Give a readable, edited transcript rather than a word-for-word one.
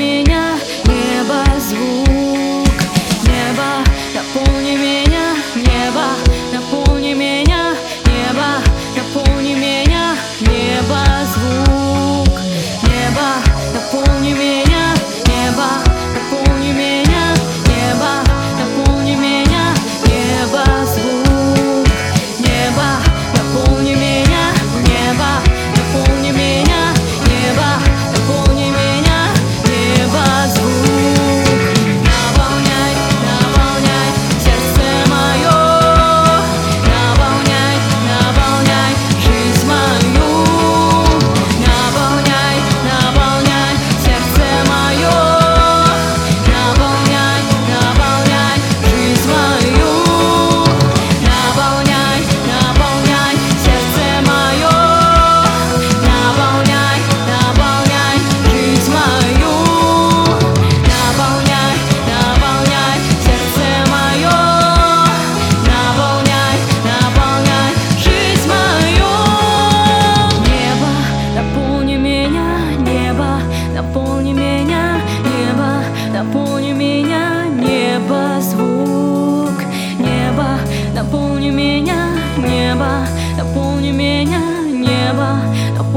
меня, небо, звук. Небо, наполни меня, небо, наполни меня, небо, наполни меня, небо, звук. Небо, наполни меня, небо, наполни меня, небо, наполни меня, небо, звук. Небо, наполни меня, небо, наполни меня, небо, наполни меня, небо, звук. Наполняй, наполняй сердце мое, наполняй, наполняй жизнь мою, наполняй, наполняй сердце мое, наполняй, наполняй жизнь мою, наполняй, наполняй сердце мое, наполняй, наполняй жизнь мою, наполняй, наполняй сердце мое, наполняй, наполняй жизнь мою. Небо, наполни меня, небо, наполни меня, небо, наполни меня, небо, звук. Небо, наполни меня, небо, наполни меня, небо, наполни